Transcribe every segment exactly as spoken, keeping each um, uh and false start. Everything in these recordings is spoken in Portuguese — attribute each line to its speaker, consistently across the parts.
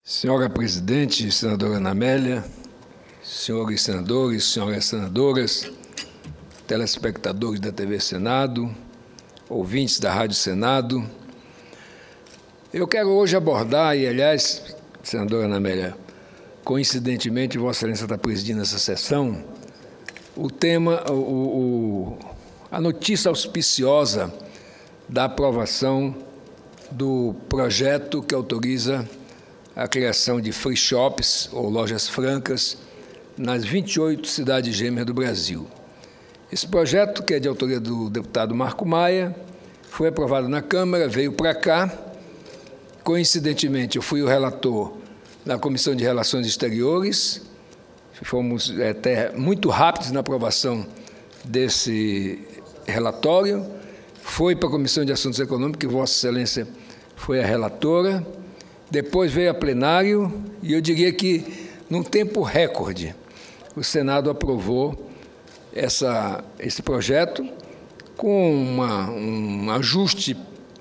Speaker 1: Senhora Presidente, senadora Ana Amélia, senhores senadores, senhoras senadoras, telespectadores da T V Senado, ouvintes da Rádio Senado, eu quero hoje abordar, e aliás, senadora Ana Amélia, coincidentemente, Vossa Excelência está presidindo essa sessão, o tema, o, o, a notícia auspiciosa da aprovação do projeto que autoriza a criação de free shops, ou lojas francas, nas vinte e oito cidades gêmeas do Brasil. Esse projeto, que é de autoria do deputado Marco Maia, foi aprovado na Câmara, veio para cá. Coincidentemente, eu fui o relator na Comissão de Relações Exteriores, fomos até muito rápidos na aprovação desse relatório, foi para a Comissão de Assuntos Econômicos, que Vossa Excelência foi a relatora, depois veio a plenário, e eu diria que, num tempo recorde, o Senado aprovou essa, esse projeto com uma, um ajuste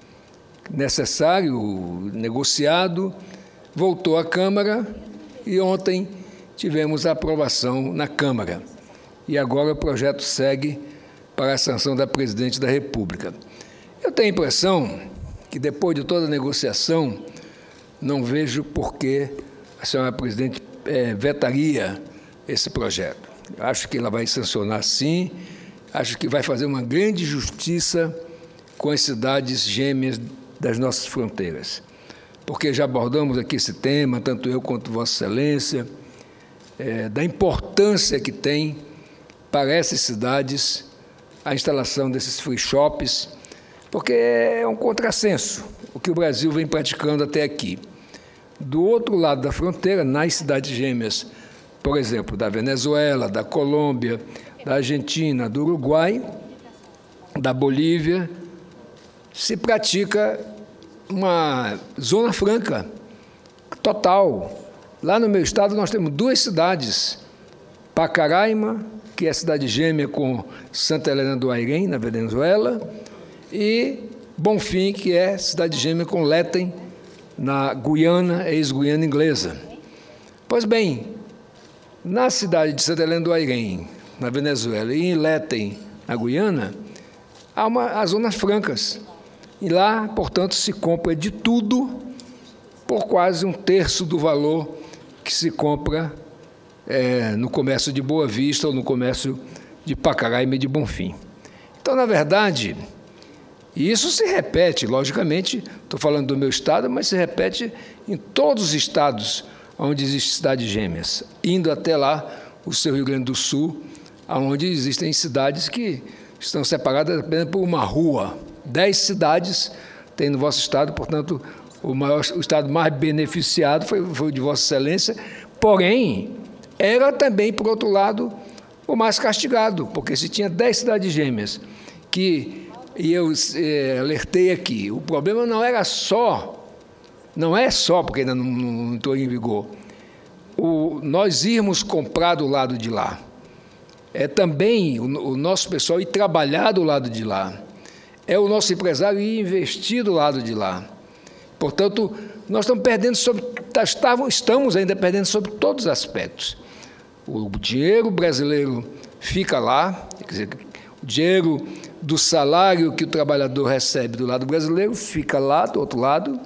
Speaker 1: necessário, negociado, voltou à Câmara e ontem tivemos a aprovação na Câmara. E agora o projeto segue para a sanção da Presidente da República. Eu tenho a impressão que, depois de toda a negociação, não vejo por que a senhora Presidente é, vetaria esse projeto. Acho que ela vai sancionar, sim, acho que vai fazer uma grande justiça com as cidades gêmeas das nossas fronteiras, porque já abordamos aqui esse tema, tanto eu quanto Vossa Excelência, é, da importância que tem para essas cidades a instalação desses free shops, porque é um contrassenso o que o Brasil vem praticando até aqui. Do outro lado da fronteira, nas cidades gêmeas, por exemplo, da Venezuela, da Colômbia, da Argentina, do Uruguai, da Bolívia, se pratica uma zona franca total. Lá no meu estado nós temos duas cidades, Pacaraima, que é a cidade gêmea com Santa Helena do Airém, na Venezuela, e Bonfim, que é cidade gêmea com Léten, na Guiana, ex-Guiana inglesa. Pois bem, na cidade de Santa Helena do Airém, na Venezuela, e em Léten, na Guiana, há uma, as zonas francas. E lá, portanto, se compra de tudo por quase um terço do valor que se compra é, no comércio de Boa Vista ou no comércio de Pacaraima e de Bonfim. Então, na verdade, e isso se repete, logicamente, estou falando do meu estado, mas se repete em todos os estados onde existem cidades gêmeas, indo até lá o seu Rio Grande do Sul, onde existem cidades que estão separadas apenas por uma rua. Dez cidades tem no vosso estado, portanto, o, maior, o estado mais beneficiado foi, foi o de Vossa Excelência, porém, era também, por outro lado, o mais castigado, porque se tinha dez cidades gêmeas que... E eu eh, alertei aqui, o problema não era só, não é só, porque ainda não, não entrou em vigor, o, nós irmos comprar do lado de lá, é também o, o nosso pessoal ir trabalhar do lado de lá, é o nosso empresário ir investir do lado de lá. Portanto, nós estamos perdendo sobre, estamos ainda perdendo sobre todos os aspectos. O dinheiro brasileiro fica lá, quer dizer, o dinheiro do salário que o trabalhador recebe do lado brasileiro fica lá, do outro lado.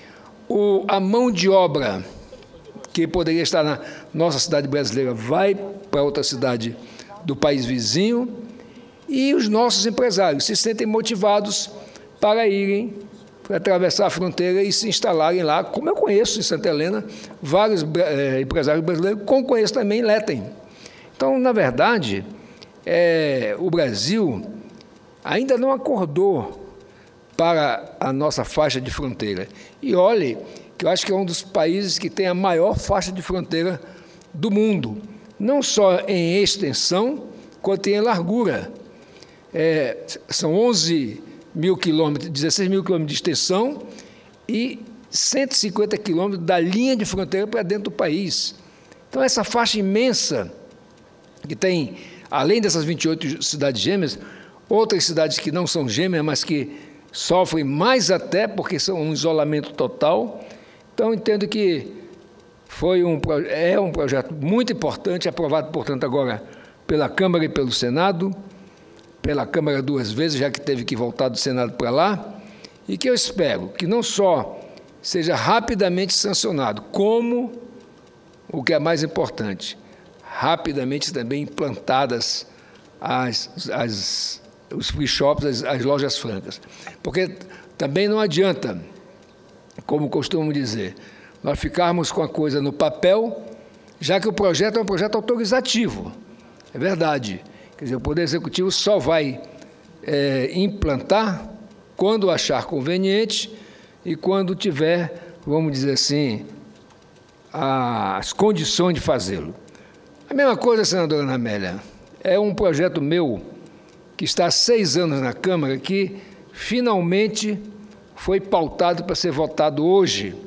Speaker 1: O, a mão de obra que poderia estar na nossa cidade brasileira vai para outra cidade do país vizinho, e os nossos empresários se sentem motivados para irem, para atravessar a fronteira e se instalarem lá, como eu conheço em Santa Helena, vários é, empresários brasileiros, como conheço também em Léten. Então, na verdade, é, o Brasil ainda não acordou para a nossa faixa de fronteira. E olhe, que eu acho que é um dos países que tem a maior faixa de fronteira do mundo, não só em extensão, quanto em largura. É, são onze mil quilômetros, dezesseis mil quilômetros de extensão e cento e cinquenta quilômetros da linha de fronteira para dentro do país. Então, essa faixa imensa, que tem, além dessas vinte e oito cidades gêmeas, outras cidades que não são gêmeas, mas que sofrem mais até porque são um isolamento total. Então, entendo que Foi um, é um projeto muito importante, aprovado, portanto, agora pela Câmara e pelo Senado, pela Câmara duas vezes, já que teve que voltar do Senado para lá, e que eu espero que não só seja rapidamente sancionado, como, o que é mais importante, rapidamente também implantadas as, as, os free shops, as, as lojas francas. Porque também não adianta, como costumo dizer, nós ficarmos com a coisa no papel, já que o projeto é um projeto autorizativo. É verdade. Quer dizer, o Poder Executivo só vai é, implantar quando achar conveniente e quando tiver, vamos dizer assim, as condições de fazê-lo. A mesma coisa, senadora Ana Amélia, é um projeto meu que está há seis anos na Câmara, que finalmente foi pautado para ser votado hoje,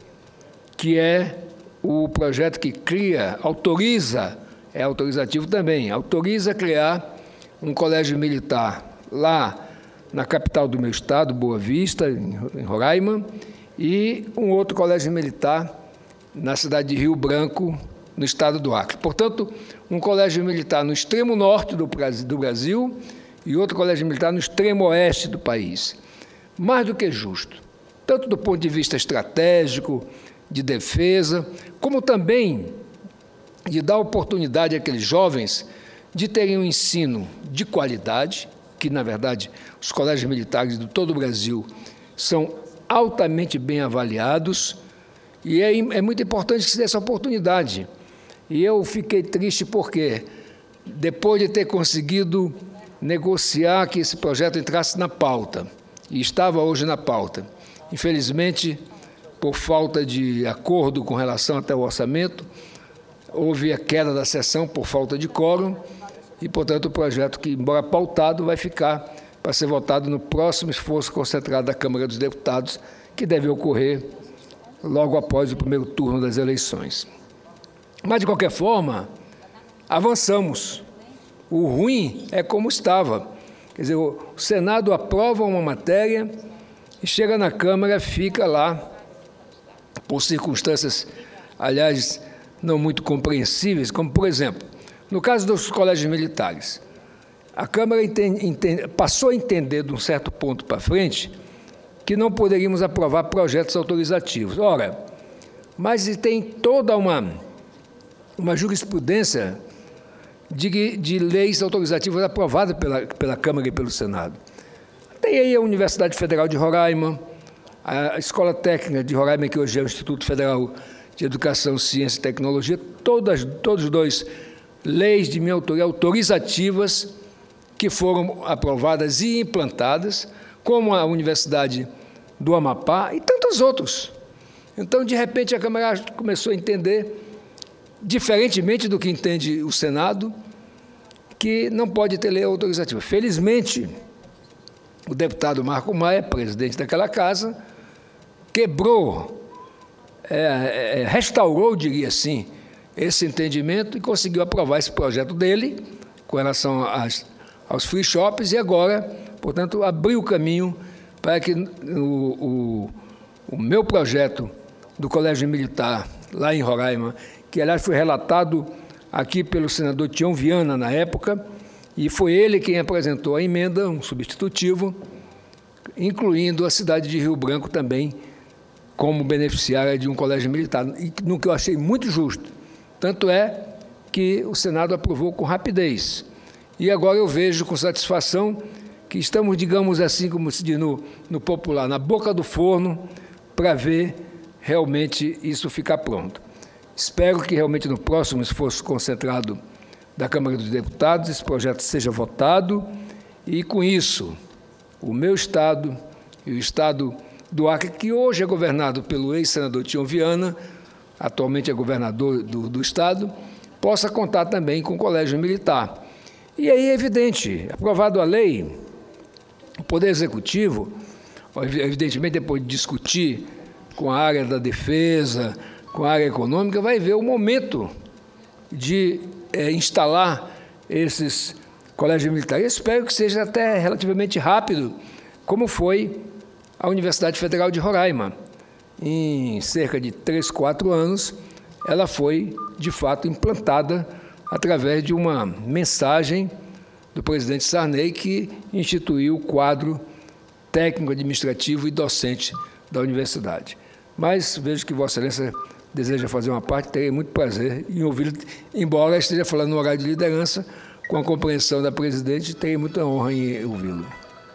Speaker 1: que é o projeto que cria, autoriza, é autorizativo também, autoriza criar um colégio militar lá na capital do meu estado, Boa Vista, em Roraima, e um outro colégio militar na cidade de Rio Branco, no estado do Acre. Portanto, um colégio militar no extremo norte do Brasil e outro colégio militar no extremo oeste do país. Mais do que justo, tanto do ponto de vista estratégico, de defesa, como também de dar oportunidade àqueles jovens de terem um ensino de qualidade, que, na verdade, os colégios militares de todo o Brasil são altamente bem avaliados, e é, é muito importante que se dê essa oportunidade. E eu fiquei triste porque, depois de ter conseguido negociar que esse projeto entrasse na pauta, e estava hoje na pauta, infelizmente, por falta de acordo com relação até ao orçamento, houve a queda da sessão por falta de quórum, e, portanto, o projeto, que, embora pautado, vai ficar para ser votado no próximo esforço concentrado da Câmara dos Deputados, que deve ocorrer logo após o primeiro turno das eleições. Mas, de qualquer forma, avançamos. O ruim é como estava. Quer dizer, o Senado aprova uma matéria e chega na Câmara, fica lá, por circunstâncias, aliás, não muito compreensíveis, como, por exemplo, no caso dos colégios militares, a Câmara entende, entende, passou a entender, de um certo ponto para frente, que não poderíamos aprovar projetos autorizativos. Ora, mas tem toda uma, uma jurisprudência de, de leis autorizativas aprovadas pela, pela Câmara e pelo Senado. Tem aí a Universidade Federal de Roraima, a Escola Técnica de Roraima, que hoje é o Instituto Federal de Educação, Ciência e Tecnologia, todas, todos dois leis de minha autoria autorizativas que foram aprovadas e implantadas, como a Universidade do Amapá e tantos outros. Então, de repente, a Câmara começou a entender, diferentemente do que entende o Senado, que não pode ter lei autorizativa. Felizmente, o deputado Marco Maia, presidente daquela casa, quebrou, é, é, restaurou, diria assim, esse entendimento e conseguiu aprovar esse projeto dele com relação às, aos free shops e agora, portanto, abriu o caminho para que o, o, o meu projeto do Colégio Militar, lá em Roraima, que, aliás, foi relatado aqui pelo senador Tião Viana, na época, e foi ele quem apresentou a emenda, um substitutivo, incluindo a cidade de Rio Branco também como beneficiária de um colégio militar, e no que eu achei muito justo. Tanto é que o Senado aprovou com rapidez. E agora eu vejo com satisfação que estamos, digamos assim, como se diz no, no popular, na boca do forno, para ver realmente isso ficar pronto. Espero que realmente no próximo esforço concentrado da Câmara dos Deputados esse projeto seja votado e, com isso, o meu estado e o estado do Acre, que hoje é governado pelo ex-senador Tião Viana, atualmente é governador do, do estado, possa contar também com o colégio militar. E aí é evidente, aprovado a lei, o Poder Executivo, evidentemente depois de discutir com a área da defesa, com a área econômica, vai ver o momento de é, instalar esses colégios militares. Eu espero que seja até relativamente rápido, como foi a Universidade Federal de Roraima. Em cerca de três, quatro anos, ela foi, de fato, implantada através de uma mensagem do presidente Sarney, que instituiu o quadro técnico, administrativo e docente da universidade. Mas vejo que Vossa Excelência deseja fazer uma parte, terei muito prazer em ouvi-lo, embora esteja falando no horário de liderança, com a compreensão da presidente, terei muita honra em ouvi-lo.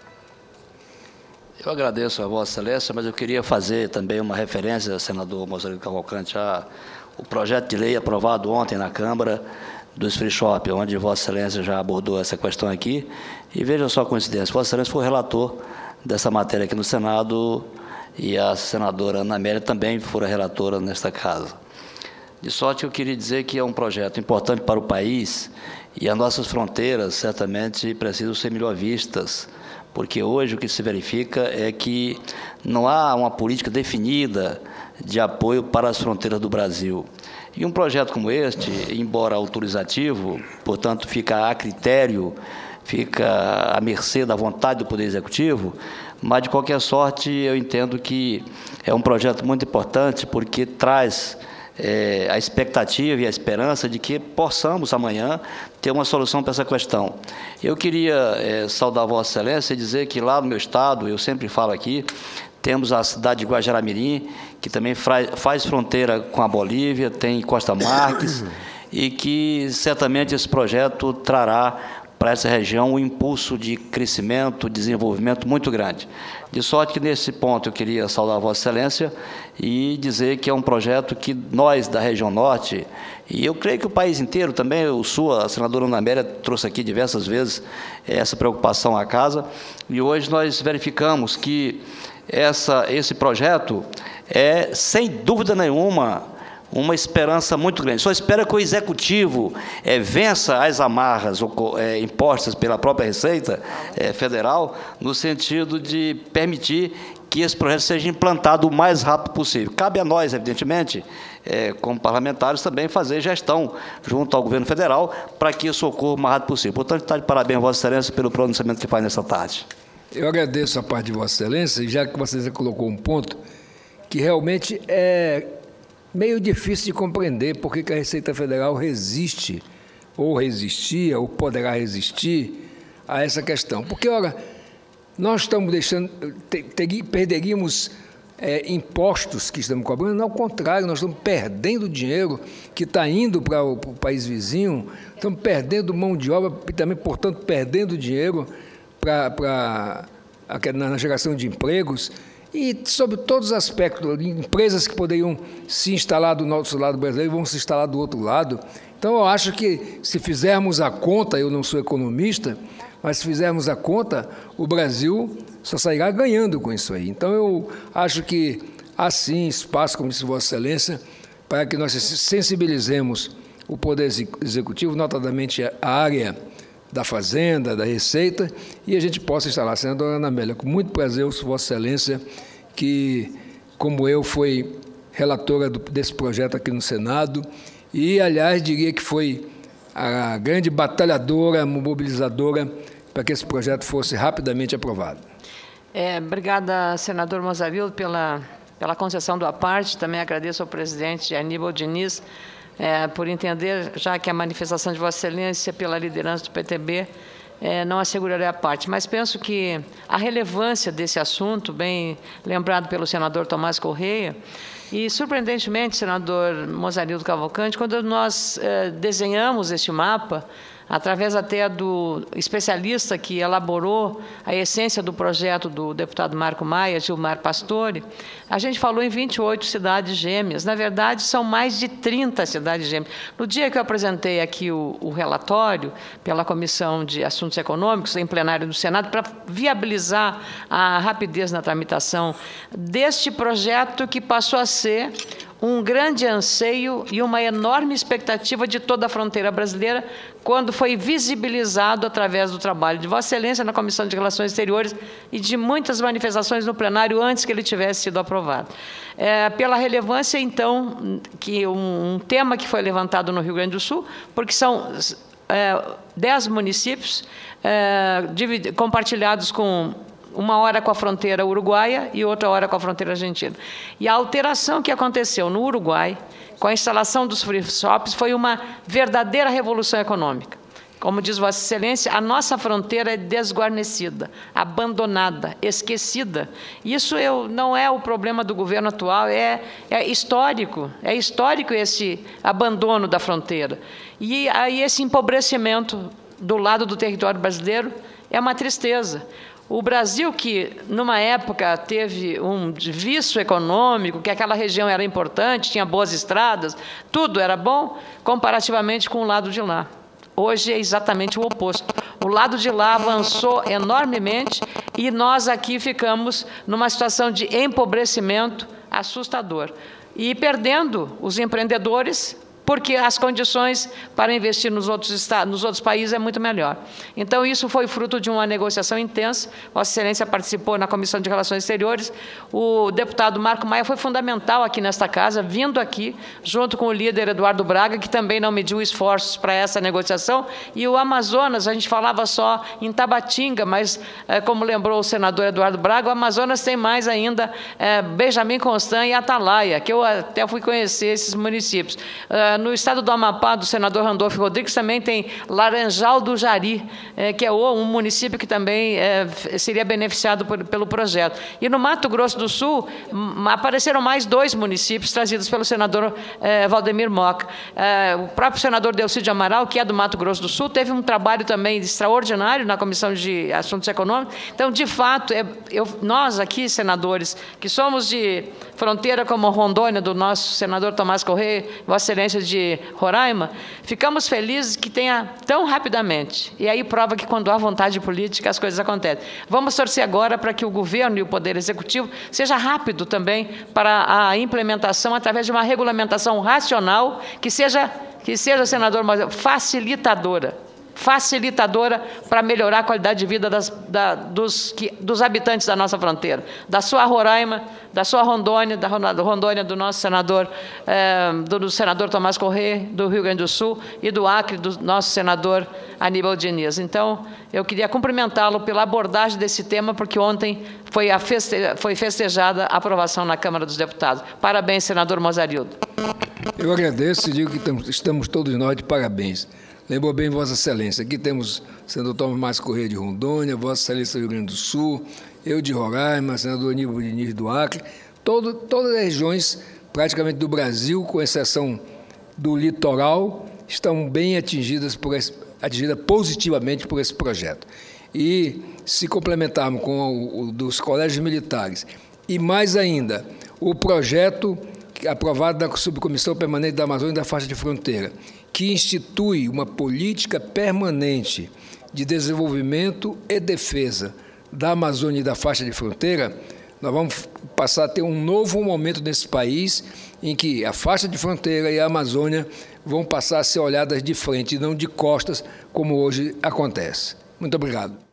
Speaker 2: Eu agradeço a Vossa Excelência, mas eu queria fazer também uma referência, senador Mozarino Cavalcante, ao projeto de lei aprovado ontem na Câmara dos free shop, onde Vossa Excelência já abordou essa questão aqui. E veja só a coincidência, Vossa Excelência foi relator dessa matéria aqui no Senado e a senadora Ana Amélia também fora relatora nesta casa. De sorte, eu queria dizer que é um projeto importante para o país e as nossas fronteiras certamente precisam ser melhor vistas, porque hoje o que se verifica é que não há uma política definida de apoio para as fronteiras do Brasil. E um projeto como este, embora autorizativo, portanto, fica a critério, fica à mercê da vontade do Poder Executivo, mas, de qualquer sorte, eu entendo que é um projeto muito importante, porque traz é, a expectativa e a esperança de que possamos, amanhã, ter uma solução para essa questão. Eu queria é, saudar Vossa Excelência e dizer que lá no meu estado, eu sempre falo aqui, temos a cidade de Guajará-Mirim, que também faz fronteira com a Bolívia, tem Costa Marques, e que certamente esse projeto trará para essa região um impulso de crescimento, desenvolvimento muito grande. De sorte que, nesse ponto, eu queria saudar a Vossa Excelência e dizer que é um projeto que nós, da região norte, e eu creio que o país inteiro também, o Sul, a senadora Ana Amélia trouxe aqui diversas vezes essa preocupação à casa, e hoje nós verificamos que essa, esse projeto é, sem dúvida nenhuma, uma esperança muito grande. Só espera que o Executivo é, vença as amarras é, impostas pela própria Receita é, Federal, no sentido de permitir que esse projeto seja implantado o mais rápido possível. Cabe a nós, evidentemente, é, como parlamentares, também fazer gestão junto ao governo federal para que isso ocorra o mais rápido possível. Portanto, está de parabéns, Vossa Excelência, pelo pronunciamento que faz nessa tarde.
Speaker 1: Eu agradeço a parte de Vossa Excelência, e já que Vossa Excelência colocou um ponto que realmente é meio difícil de compreender por que a Receita Federal resiste, ou resistia, ou poderá resistir a essa questão. Porque, ora, nós estamos deixando, te, te, perderíamos é, impostos que estamos cobrando, ao contrário, nós estamos perdendo dinheiro que está indo para o, para o país vizinho, estamos perdendo mão de obra e também, portanto, perdendo dinheiro para, para, na geração de empregos. E, sobre todos os aspectos, empresas que poderiam se instalar do nosso lado brasileiro vão se instalar do outro lado. Então, eu acho que, se fizermos a conta, eu não sou economista, mas se fizermos a conta, o Brasil só sairá ganhando com isso aí. Então, eu acho que há sim espaço, como disse Vossa Excelência, para que nós sensibilizemos o Poder Executivo, notadamente a área da Fazenda, da Receita, e a gente possa instalar. Senadora Ana Amélia, com muito prazer, ouço Vossa Excelência, que, como eu, foi relatora do, desse projeto aqui no Senado, e, aliás, diria que foi a grande batalhadora, mobilizadora, para que esse projeto fosse rapidamente aprovado.
Speaker 3: É, obrigada, senador Mozarino, pela, pela concessão do à parte. Também agradeço ao presidente Aníbal Diniz, É, por entender, já que a manifestação de Vossa Excelência pela liderança do P T B é, não asseguraria a parte. Mas penso que a relevância desse assunto, bem lembrado pelo senador Tomás Correia, e, surpreendentemente, senador Mozarino Cavalcante, quando nós é, desenhamos este mapa, através até do especialista que elaborou a essência do projeto do deputado Marco Maia, Gilmar Pastore, a gente falou em vinte e oito cidades gêmeas. Na verdade, são mais de trinta cidades gêmeas. No dia que eu apresentei aqui o, o relatório pela Comissão de Assuntos Econômicos, em plenário do Senado, para viabilizar a rapidez na tramitação deste projeto, que passou a ser um grande anseio e uma enorme expectativa de toda a fronteira brasileira, quando foi visibilizado através do trabalho de Vossa Excelência na Comissão de Relações Exteriores e de muitas manifestações no plenário antes que ele tivesse sido aprovado. É, pela relevância, então, que um, um tema que foi levantado no Rio Grande do Sul, porque são é, dez municípios é, divid, compartilhados com uma hora com a fronteira uruguaia e outra hora com a fronteira argentina. E a alteração que aconteceu no Uruguai, com a instalação dos free shops, foi uma verdadeira revolução econômica. Como diz Vossa Excelência, a nossa fronteira é desguarnecida, abandonada, esquecida. Isso eu, não é o problema do governo atual, é, é histórico, é histórico esse abandono da fronteira. E aí esse empobrecimento do lado do território brasileiro é uma tristeza. O Brasil, que numa época teve um vício econômico, que aquela região era importante, tinha boas estradas, tudo era bom, comparativamente com o lado de lá. Hoje é exatamente o oposto. O lado de lá avançou enormemente e nós aqui ficamos numa situação de empobrecimento assustador. E perdendo os empreendedores, porque as condições para investir nos outros estados, nos outros países é muito melhor. Então, isso foi fruto de uma negociação intensa. Vossa Excelência participou na Comissão de Relações Exteriores. O deputado Marco Maia foi fundamental aqui nesta casa, vindo aqui, junto com o líder Eduardo Braga, que também não mediu esforços para essa negociação. E o Amazonas, a gente falava só em Tabatinga, mas, como lembrou o senador Eduardo Braga, o Amazonas tem mais ainda é, Benjamin Constant e Atalaia, que eu até fui conhecer esses municípios. No estado do Amapá, do senador Randolfo Rodrigues, também tem Laranjal do Jari, é, que é um município que também é, seria beneficiado por, pelo projeto. E no Mato Grosso do Sul, apareceram mais dois municípios trazidos pelo senador é, Valdemir Moca. É, o próprio senador Delcídio Amaral, que é do Mato Grosso do Sul, teve um trabalho também extraordinário na Comissão de Assuntos Econômicos. Então, de fato, é, eu, nós aqui, senadores, que somos de fronteira como Rondônia, do nosso senador Tomás Correia, Vossa Excelência de Roraima, ficamos felizes que tenha tão rapidamente. E aí prova que quando há vontade política as coisas acontecem. Vamos torcer agora para que o governo e o Poder Executivo seja rápido também para a implementação através de uma regulamentação racional que seja, que seja, senador, facilitadora. facilitadora para melhorar a qualidade de vida das, da, dos, que, dos habitantes da nossa fronteira, da sua Roraima, da sua Rondônia, da Rondônia do nosso senador, eh, do, do senador Tomás Correia, do Rio Grande do Sul, e do Acre, do nosso senador Aníbal Diniz. Então, eu queria cumprimentá-lo pela abordagem desse tema, porque ontem foi, a feste, foi festejada a aprovação na Câmara dos Deputados. Parabéns, senador Mozarildo.
Speaker 1: Eu agradeço e digo que estamos todos nós de parabéns. Lembrou bem Vossa Excelência, aqui temos o senador Tomás Correia de Rondônia, Vossa Excelência do Rio Grande do Sul, eu de Roraima, senador Aníbal Diniz do Acre, todo, todas as regiões praticamente do Brasil, com exceção do litoral, estão bem atingidas, por esse, atingidas positivamente por esse projeto. E se complementarmos com o, o dos colégios militares e mais ainda o projeto aprovado da Subcomissão Permanente da Amazônia e da Faixa de Fronteira, que institui uma política permanente de desenvolvimento e defesa da Amazônia e da faixa de fronteira, nós vamos passar a ter um novo momento nesse país em que a faixa de fronteira e a Amazônia vão passar a ser olhadas de frente e não de costas, como hoje acontece. Muito obrigado.